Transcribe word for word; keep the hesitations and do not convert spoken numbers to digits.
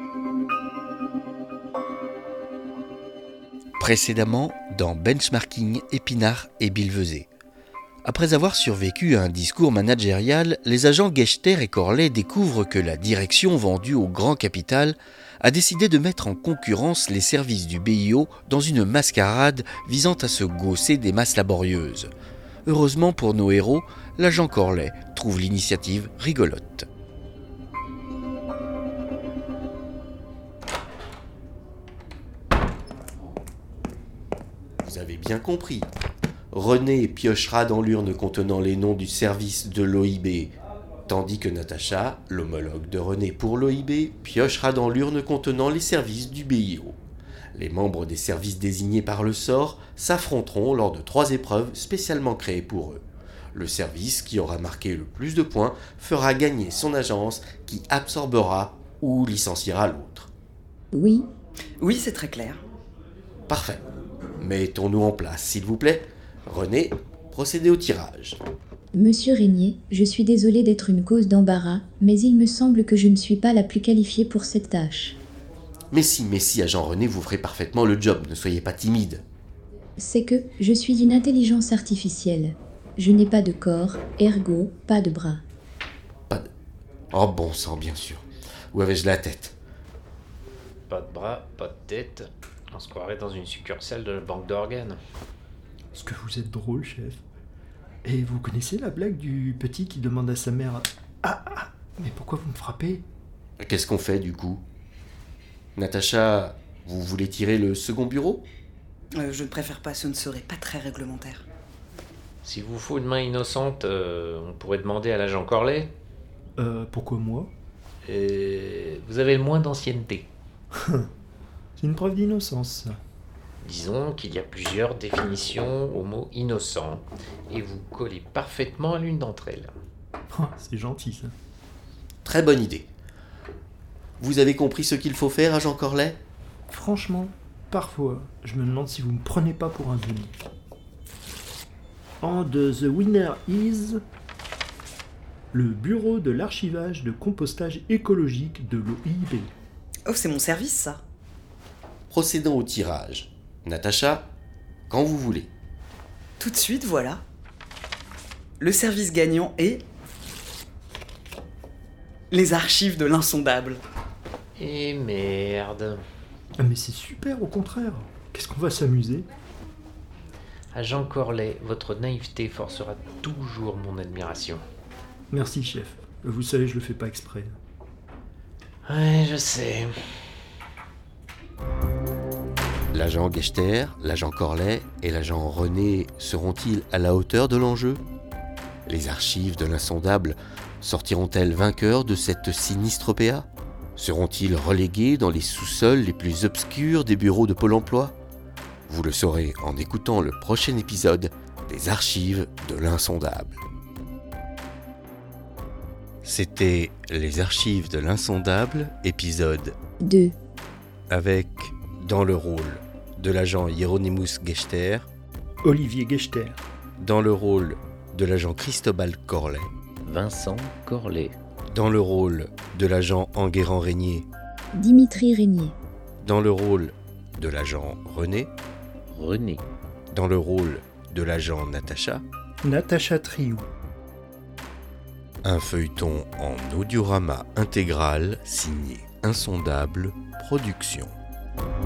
Précédemment, dans Benchmarking, Épinard et Billevesée. Après avoir survécu à un discours managérial, les agents Gechter et Corlay découvrent que la direction vendue au grand capital a décidé de mettre en concurrence les services du B I O dans une mascarade visant à se gausser des masses laborieuses. Heureusement pour nos héros, l'agent Corlay trouve l'initiative rigolote. Vous avez bien compris. René piochera dans l'urne contenant les noms du service de l'O I B, tandis que Natacha, l'homologue de René pour l'O I B, piochera dans l'urne contenant les services du B I O. Les membres des services désignés par le sort s'affronteront lors de trois épreuves spécialement créées pour eux. Le service qui aura marqué le plus de points fera gagner son agence qui absorbera ou licenciera l'autre. Oui. Oui, c'est très clair. Parfait. Mettons-nous en place, s'il vous plaît. René, procédez au tirage. Monsieur Régnier, je suis désolée d'être une cause d'embarras, mais il me semble que je ne suis pas la plus qualifiée pour cette tâche. Mais si, mais si, agent René, vous ferez parfaitement le job, ne soyez pas timide. C'est que je suis une intelligence artificielle. Je n'ai pas de corps, ergo, pas de bras. Pas de... Oh bon sang, bien sûr. Où avais-je la tête? Pas de bras, pas de tête. On se croirait dans une succursale de la banque d'organes. Est-ce que vous êtes drôle, chef? Et vous connaissez la blague du petit qui demande à sa mère « Ah, ah, mais pourquoi vous me frappez ?» Qu'est-ce qu'on fait, du coup? Natacha, vous voulez tirer le second bureau? euh, Je ne préfère pas, ce ne serait pas très réglementaire. Si vous faut une main innocente, euh, on pourrait demander à l'agent Corlay. Euh, pourquoi moi? Et vous avez le moins d'ancienneté. C'est une preuve d'innocence, ça. Disons qu'il y a plusieurs définitions au mot innocent, et vous collez parfaitement à l'une d'entre elles. Oh, c'est gentil, ça. Très bonne idée. Vous avez compris ce qu'il faut faire, agent Corlay? Franchement, parfois, je me demande si vous me prenez pas pour un génie. And the winner is... le bureau de l'archivage de compostage écologique de l'O I B. Oh, c'est mon service, ça. Procédons au tirage. Natacha, quand vous voulez. Tout de suite, voilà. Le service gagnant est... les archives de l'insondable. Et merde. Ah mais c'est super, au contraire. Qu'est-ce qu'on va s'amuser? Agent Corlay, votre naïveté forcera toujours mon admiration. Merci, chef. Vous savez, je le fais pas exprès. Ouais, je sais. L'agent Gechter, l'agent Corlay et l'agent René seront-ils à la hauteur de l'enjeu? Les archives de l'insondable sortiront-elles vainqueurs de cette sinistre O P A? Seront-ils relégués dans les sous-sols les plus obscurs des bureaux de Pôle emploi? Vous le saurez en écoutant le prochain épisode des archives de l'insondable. C'était Les archives de l'insondable, épisode deux. Avec, dans le rôle de l'agent Hieronymus Gechter, Olivier Gechter. dans le rôle de l'agent Cristobal Corlay, Vincent Corlay. dans le rôle de l'agent Enguerrand Régnier, Dimitri Régnier. dans le rôle de l'agent René, René. dans le rôle de l'agent Natacha, Natacha Triou. un feuilleton en audiorama intégral signé Insondable Productions.